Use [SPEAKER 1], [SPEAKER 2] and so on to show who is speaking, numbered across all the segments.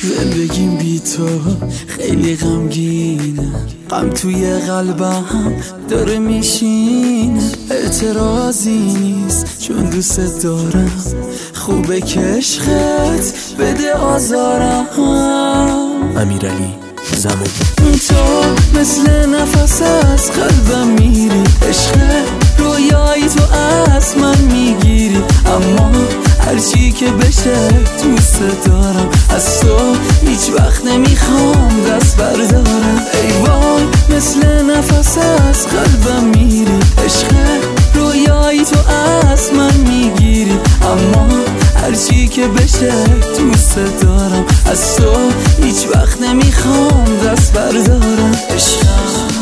[SPEAKER 1] زندگیم بی تو خیلی غمگینه، غم توی قلبم داره میشینه. اعتراضی نیست چون دوست دارم، خوبه که عشقت بده آزارم.
[SPEAKER 2] امیرعلی زمان.
[SPEAKER 1] تو مثل نفس از قلبم میری، عشق رویایی تو از من میگیری. اما هرچی که بشه دوست دارم، از تو هیچ وقت نمیخوام دست بردارم. ای وای مثل نفس از قلبم میری، عشق رویایی تو از من میگیری. اما هرچی که بشه دوست دارم، از تو هیچ وقت نمیخوام دست بردارم. عشقم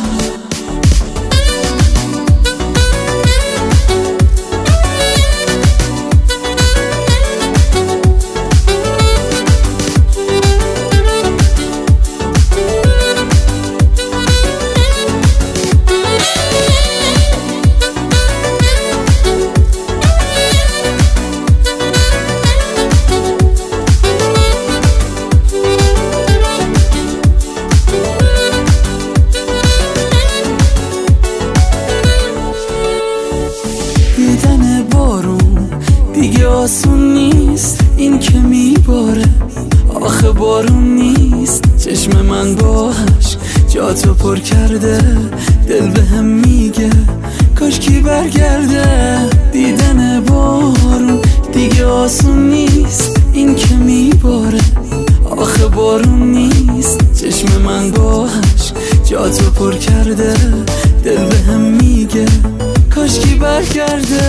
[SPEAKER 1] دیدن بارون دیگه آسون نیست، این که میباره آخه بارون نیست. چشم من با عشق جاتو پر کرده، دل بهم میگه کاش کی برگرده. دیدن بارون دیگه آسون نیست، این که میباره آخه بارون نیست. چشم من با عشق جاتو پر کرده، دل بهم میگه کاش کی برگرده.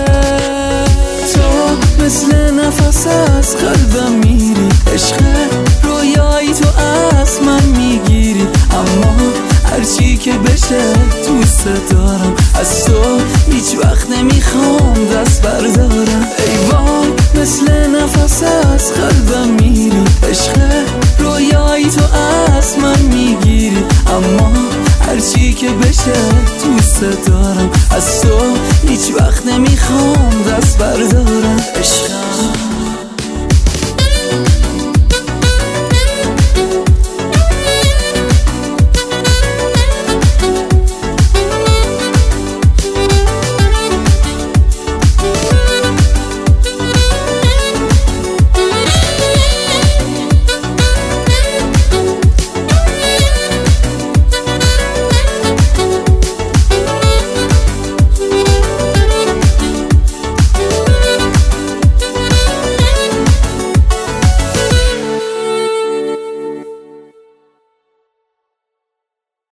[SPEAKER 1] تو مثل نفس از قلبم میری، عشق رویایی تو از من میگیری. اما هرچی که بشه دوست دارم، از تو هیچ وقت نمیخوام دست بردارم. ای وای مثل نفس از قلبم میری، عشق رویایی تو از من میگیری. اما هرچی که بشه دوست دارم، از تو هیچ وقت نمیخوام دست بردارم.